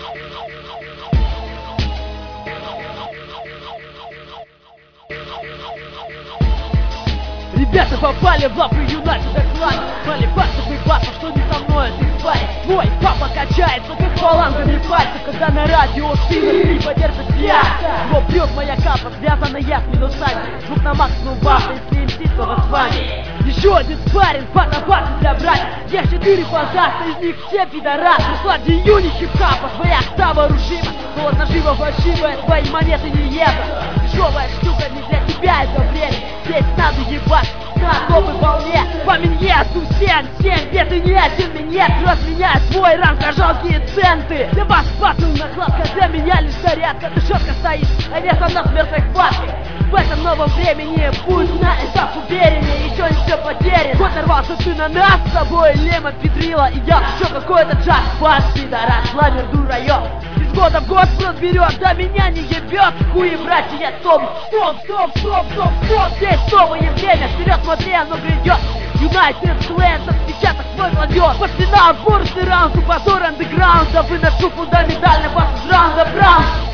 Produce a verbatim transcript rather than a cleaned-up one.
Ребята попали в лапы Юнайтед клана. Мали пальцев и папа, что не со мной, ты спаришь. Твой папа качается, как фалангами пальцев, когда на радио сына скрипа держит я. Его бьет моя капа, связанная с минусами. Звук на максимум бафа, если им ситного с вами. Еще один спарринг, фотопарты для братьев. Есть четыре фантаста, из них все пидорасы. Слади июни хип-хапа, твоя октава рушима. Голод наживо фальшивая, твои монеты не еба. Дешевая штука, не для тебя это время. Здесь надо ебать на топовой волне. По миньесу всем, семь бед и не один минет. Разменяет свой ранг за жалкие центы. Для вас батл накладка, для меня лишь зарядка. Ты четко стоишь, а вес на смертной хватке. В этом новом времени будь на этап увереннее, еще не все потеряно. Вот нарвался ты на нас, с собой лемон педрила. И я еще какой-то джаз-бас, пидорас, ламер дурайо. Из года в год спрос берет, да меня не ебет. Хуи, братья, я стоп, стоп, стоп, стоп, стоп, стоп. Здесь новое время, вперед смотри, оно грядет. Юнайтед Клэн, отпечаток свой кладет. Под финал, борстный раунд, у позор андеграунда. Выношу фундаментально вас из раунда, Браун.